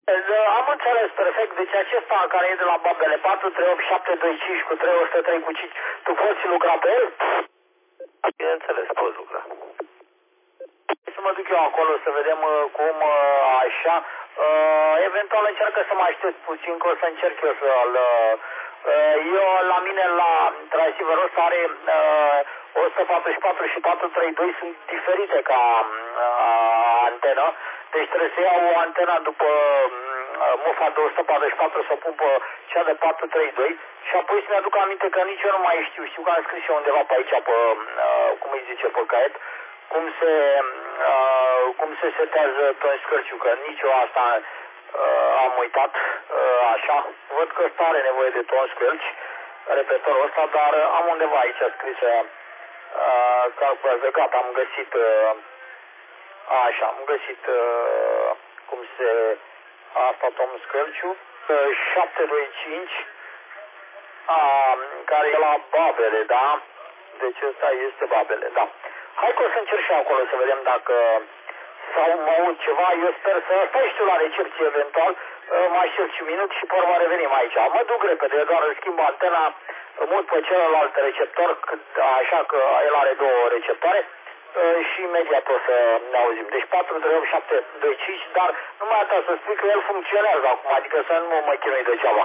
Am înțeles perfect, deci acesta care e de la Babele 438725 cu 303 cu 5, tu poți lucra pe el? Bineînțeles, poți lucra. Să mă duc eu acolo să vedem cum așa. Eventual încearcă să mă aștept puțin, că o să încerc eu să-l... Eu la mine la transceiverul ăsta are 144 și 432 sunt diferite ca antenă. Deci trebuie să iau o antena după mufa de 144 să pun pe cea de 432 și apoi să-mi aduc aminte că nici eu nu mai știu. Știu că am scris eu undeva pe aici, pe, cum îi zice, pe caiet, cum se setează Tony Scărciu, că nici eu asta am uitat, așa. Văd că ăsta are nevoie de Tony Scărci, repetorul ăsta, dar am undeva aici scrisă calculează, gata, am găsit, așa, am găsit cum se, asta Tom Scărciu, 725, care e la Babele, da? Deci ăsta este Babele, da. Hai că o să încerc și acolo să vedem dacă sau mă aud ceva. Eu sper să stai și tu la recepție eventual, mai aștept și un minut și pe urmă revenim aici. Mă duc repede, doar îl schimb antena, mut pe celălalt receptor, așa că el are două receptoare și imediat o să ne auzim. Deci 438725, dar numai atât să spui că el funcționează acum, adică să nu mă chinui degeaba.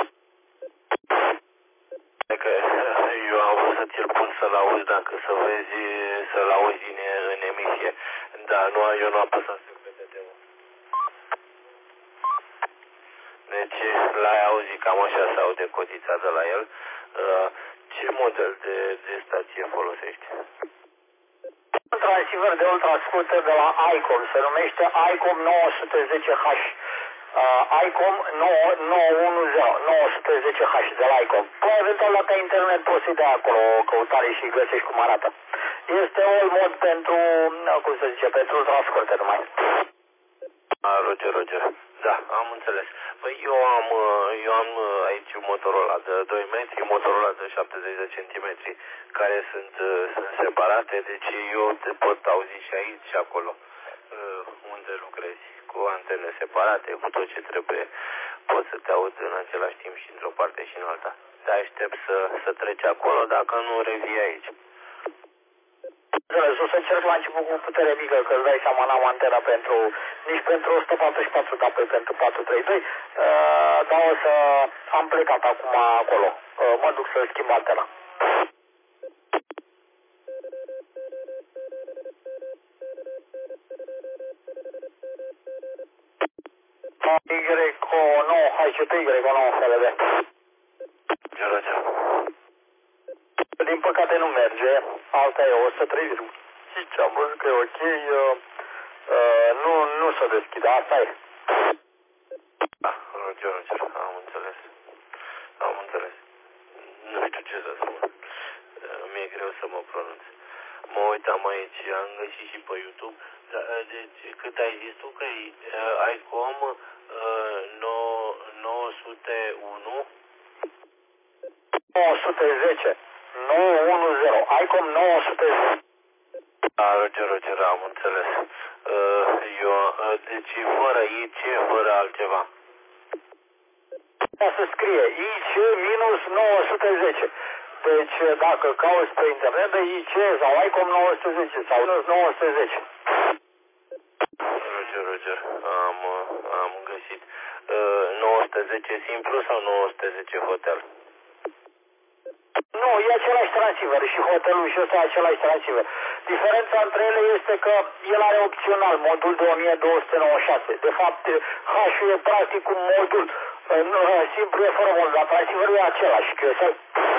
Că eu am vrut să ți-l pun să-l auzi, dacă să vezi, să-l auzi în emisie. Da, nu, eu nu am apăsat secreteul. Deci, l-ai auzit, cam așa se aude codița de la el. Ce model de stație folosești? Un transceiver de ultrascurtă de la ICOM, se numește ICOM 910H. ICOM 910H de la ICOM. Păi, eventual, la pe internet poți să-i dai acolo o căutare și găsești cum arată. Este un mod pentru, cum se zice, pentru ultrascurte numai. Roger. Da, am înțeles. Păi eu am aici Motorola de 2 metri, Motorola de 70 de centimetri, care sunt separate, deci eu te pot auzi și aici și acolo, unde lucrezi, cu antene separate, cu tot ce trebuie. Pot să te aud în același timp și într-o parte și în alta. Te aștept să treci acolo, dacă nu revii aici. O să încerc la început cu putere mică, că îți dai seama, n-am antena nici pentru 144, dar pentru 432, dar o să am plecat acum acolo. Mă duc să schimb antena. Y9, HCT, Y9, FLV. Din păcate nu merge, alta e 130. Și am văzut că e ok, nu se deschide, asta e. Da, Roger, am înțeles. Nu știu ce să spun, mi-e greu să mă pronunț. Mă uitam aici, am găsit și pe YouTube, deci cât ai zis tu că e ICOM 901? 910, 910, ICOM 910. Roger, am înțeles. Deci fără IC, fără altceva. Se scrie IC minus 910. Deci dacă cauți pe internet de IC sau ICOM 910 sau minus 910. Roger, am găsit. 910 simplu sau 910 hotel? Nu, e același transceiver și hotelul și ăsta e același transceiver. Diferența între ele este că el are opțional modul de 1296. De fapt, H-ul e practic un modul simplu, e fără modul, dar transceiverul e același, QSL.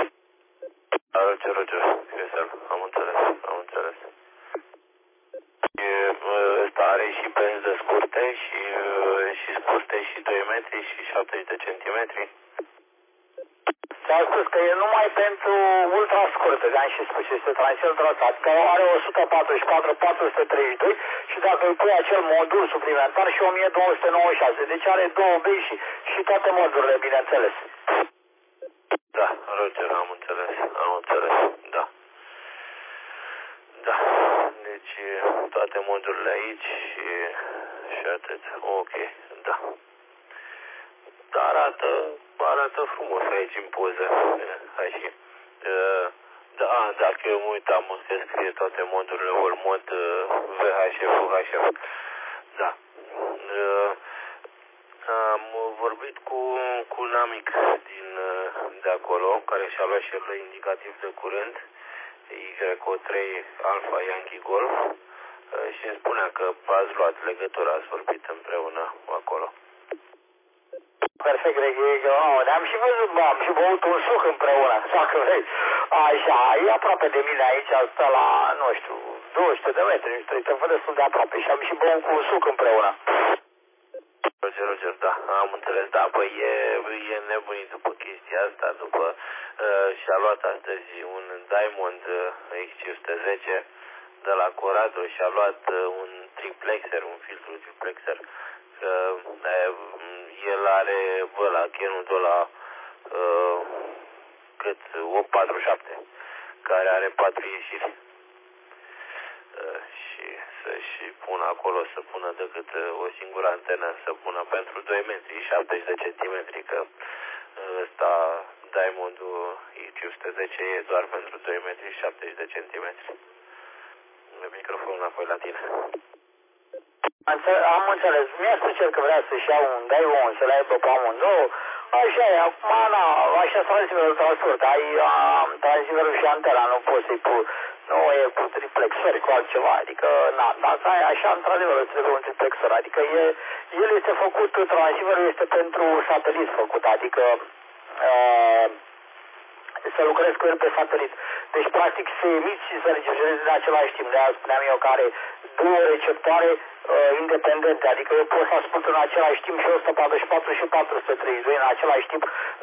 Roger, QSL, am înțeles. Ăsta are și benzi de scurte și scurte și 2 metri și 70 de centimetri. Ți-am spus că e numai pentru ultra scurte, am și spus, este transfer tratat, că are 144, 432 și dacă îi pui acel modul suplimentar și 1296, deci are 2 bei și toate modurile, bineînțeles. Da, Roger, am înțeles, da. Da, deci toate modurile aici și atât, ok, da. arată frumos aici în poză. Așa. Da, dacă eu mă uitam, se scrie toate modurile, ori mod VHF, UHF. Da. Am vorbit cu un amic de acolo, care și-a luat și el indicativ de curent, YO3 Alpha Yankee Golf, și îmi spunea că ați luat legătura, ați vorbit împreună acolo. Perfect, ne-am și văzut, am și băut un suc împreună, dacă vrei. Așa, e aproape de mine aici, stă la, nu știu, 200 de metri, nu știu, te văd destul de aproape și am și băut cu un suc împreună. Roger, da, am înțeles, da, păi e nebunit după chestia asta, după și-a luat astăzi un Diamond X510 de la Corrado și-a luat un triplexer, un filtru triplexer. El are ăla, Canon de la cât 847, care are 4 ieșiri. Și să-și pună acolo, să pună decât o singură antenă, să pună pentru 2 metri, 70 de centimetri, că ăsta Diamond-ul X510 e doar pentru 2 metri, 70 de centimetri. Microfonul înapoi la tine. Am înțeles. Mi-a spus cel că vrea să-și ia un Daewoo, să le aibă pe amândouă. Așa e. Acum, na, așa transferul transport. Ai transferul și antena, nu poți să-i pui. Nu e cu triplexori, cu altceva. Adică, na, dacă ai așa, într-adevăr, îți trebuie un triplexor. Adică el este făcut, transferul este pentru satelit făcut. Adică să lucrez cu el pe satelit. Deci, practic, se emit și se registreze în același timp. De-aia spuneam eu că are două receptoare independente. Adică eu pot să ascult în același timp și 144 și 432 în același timp,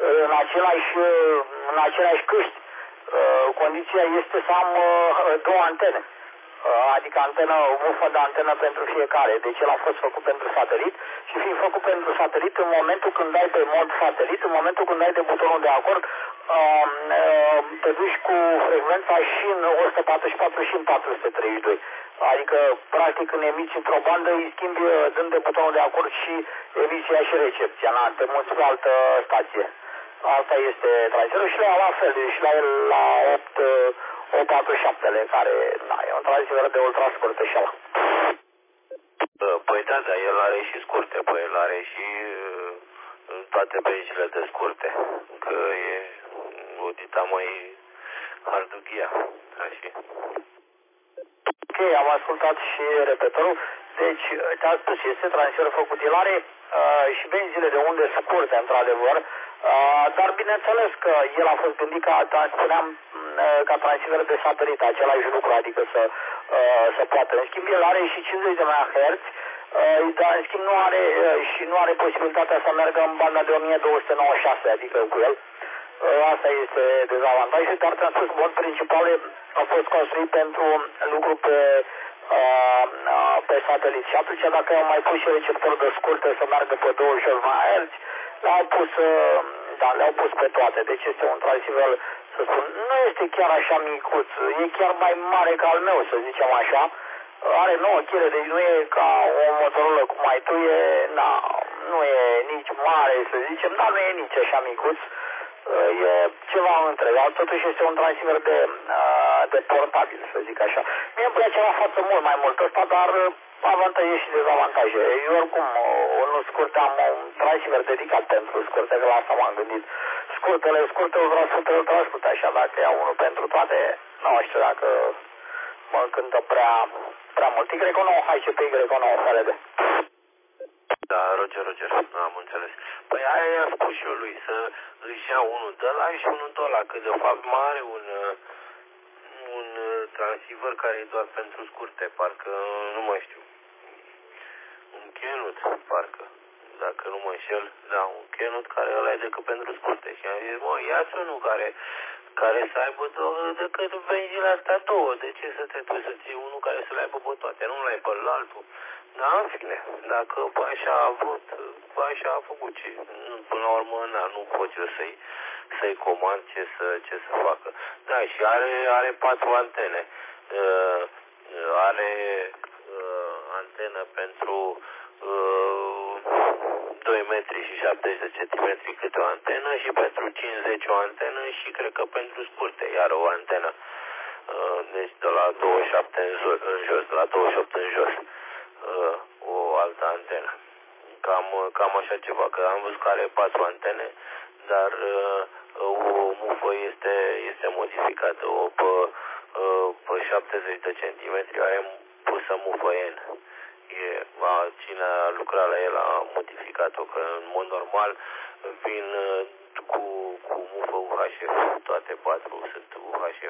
în același căști. Condiția este să am două antene. Adică vârfa de antenă pentru fiecare. Deci el a fost făcut pentru satelit și fiind făcut pentru satelit, în momentul când dai pe mod satelit, în momentul când dai de butonul de acord, te duci cu frecvența și în 144 și în 432. Adică, practic, când emiți într-o bandă, îi schimbi dând de butonul de acord și emisia și recepția. Te muți pe altă stație. Asta este transferul și la fel, și la el la 847-le, care e un transfer de ultra scurtă și ala. Păi da, dar el are și scurte, păi el are și toate benzile de scurte, că e o dita mai ardughia, așa. Ok, am ascultat și repetorul. Deci, te-am spus, este transfer făcut. El are și benzile de unde scurte, într-adevăr, dar bineînțeles că el a fost gândit spuneam, ca transfer de satelit, același lucru, adică să poată. În schimb, el are și 50 de MHz, dar în schimb nu are posibilitatea să meargă în banda de 1296, adică cu el. Asta este dezavantajul, dar ți-am spus, mod principal a fost construit pentru lucru pe satelit. Și atunci, dacă au mai pus și receptori de scurte să meargă pe 28 MHz, le-au pus pe toate. Deci este un transfer, să spun, nu este chiar așa micuț, e chiar mai mare ca al meu, să zicem așa. Are 9 kg, deci nu e ca o Motorola cum ai tu, nu e nici mare, să zicem, dar nu e nici așa micuț. E ceva între, dar totuși este un transfer de portabil, să zic așa. Mie îmi place la față mult mai mult ăsta, dar avantaje și dezavantaje. Eu oricum, nu scurte, am un transfer dedicat pentru scurte, că la asta m-am gândit. Scurte, ultra scurte, așa, dacă iau unul pentru toate, nu știu dacă mă încântă prea mult. Y9, hai ce pe Y9 FLD. Da, Roger, am înțeles. Păi aia i-am spus și eu lui, să își ia unul de ăla și unul de ăla, că de fapt mai are un transceiver care e doar pentru scurte, parcă, nu mai știu, un Kenut, parcă, dacă nu mă înșel, da, un Kenut care ăla e decât pentru scurte. Și am zis, ia-ți unul care să aibă decât benzile astea două, de ce să te duci să ții unul care să le aibă pe toate, nu le ai pe altul. Da, în fine, dacă așa a vrut, așa a făcut ce. Până la urmă, nu pot eu să-i comand ce să facă. Da, și are 4 antene. Are antenă pentru 2 metri și 70 de centimetri câte o antenă și pentru 50 o antenă și cred că pentru scurte iar o antenă. Deci de la 27 în jos, de la 28 în jos o altă antenă. Cam așa ceva, că am văzut că are 4 antene, dar o mufă este modificată, pe 70 de centimetri are pusă mufă N. Cine a lucrat la el a modificat-o, că în mod normal vin cu mufă UHF, toate 4 sunt UHF.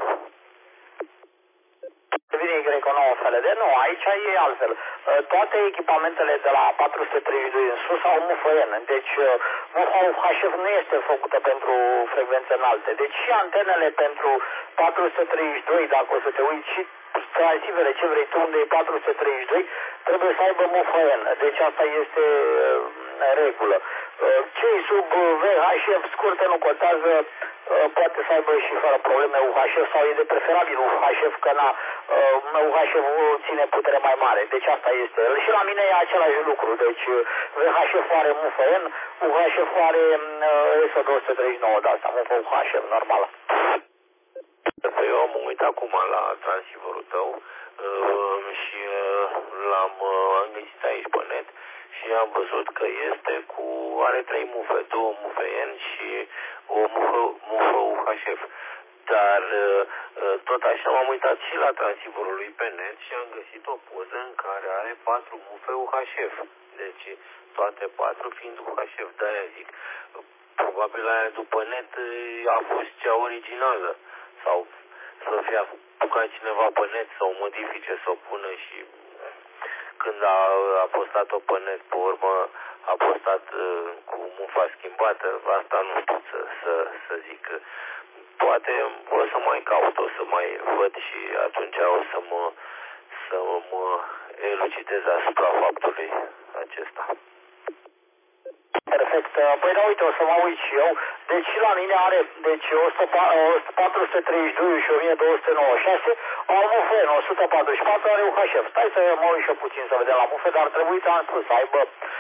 Vine Y9 FLD? Nu, aici e altfel. Toate echipamentele de la 432 în sus au mufă N, deci mufa UHF nu este făcută pentru frecvențe înalte. Deci și antenele pentru 432, dacă o să te uiți, și transivele ce vrei tu unde e 432, trebuie să aibă mufă N. Deci asta este regulă. Cei sub VHF scurte nu contează, poate să aibă și fără probleme UHF sau e de preferabil UHF, că UHF ține putere mai mare. Deci asta este. Și la mine e același lucru. Deci VHF are mufă N, UHF are SO239 de asta, mufă UHF normală. Eu am uitat acum la transceiverul tău și am găsit aici pe net și am văzut că are 3 mufe, 2 mufe N și o mufă UHF. Dar tot așa m-am uitat și la transceiverul lui pe net și am găsit o poză în care are 4 mufe UHF. Deci toate 4 fiind UHF, de-aia zic. Probabil aia după net a fost cea originală. Sau să fie apucat cineva pe net să o modifice, să o pună și când a postat-o pe net, pe urmă a postat cu mufa schimbată, asta nu știu să zic. Poate o să mai caut, o să mai văd și atunci o să mă elucidez asupra faptului acesta. Perfect. Păi da, uite, o să mă uit și eu. Deci și la mine are, deci 432 și 1296 au mufe N, 144 are UHF. Stai să mă uit și eu puțin să vedem la mufe, dar trebuie să am spus să aibă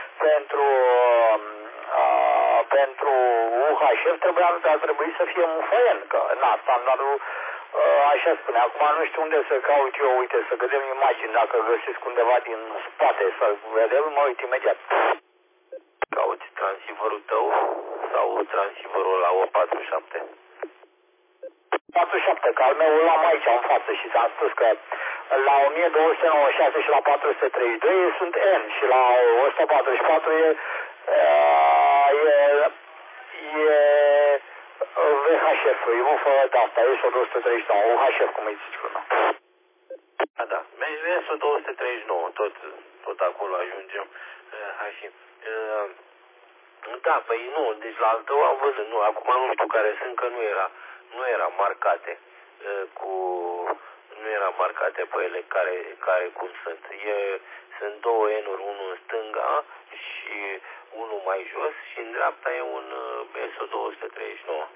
pentru UHF ar trebui să fie mufă N, că standardul așa spune. Acum nu știu unde să caut eu, uite, să vedem imagini, dacă găsesc undeva din spate, să vedem, mă uit imediat. Cauți transceiverul tău sau transceiverul la 147? 47, că al meu îl am aici în față și ți-am spus că la 1296 și la 432 sunt N și la 144 e VHF, e mufă de asta, SO239, UHF, cum îi zici până. Da, SO239, tot acolo ajungem. Da, păi nu, deci la al tău am văzut, nu, acum nu știu care sunt, că nu era marcate nu era marcate pe ele care cum sunt. Sunt 2 N-uri, unul în stânga și unul mai jos și în dreapta e un SO239.